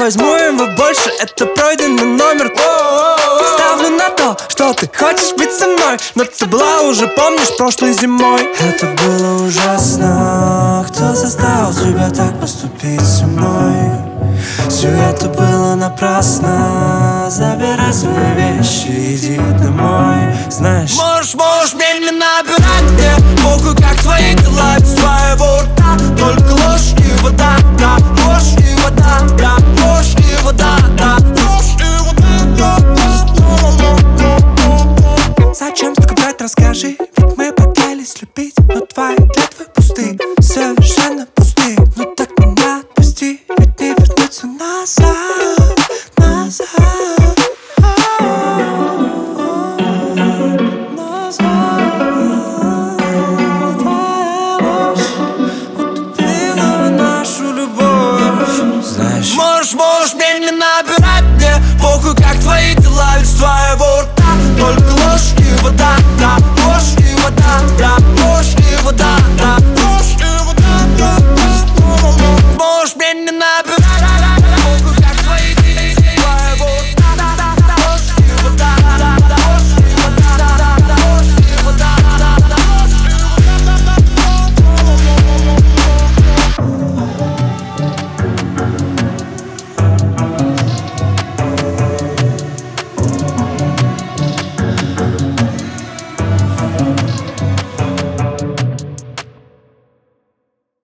возьму его больше, это пройденный номер. Ставлю на то, что ты хочешь быть со мной, но ты была уже, помнишь, прошлой зимой. Это было ужасно. Кто заставил тебя так поступить со мной? Все это было напрасно. Забирай свои вещи, иди домой. Знаешь, Можешь мне не набирать, мне похуй, как твои дела без твоего рта. Только ложь и вода, да, ложь и вода, да, ложь и вода, да, ложь и вода, да. Зачем столько брать, расскажи. Ведь мы пытались любить, но твои клятвы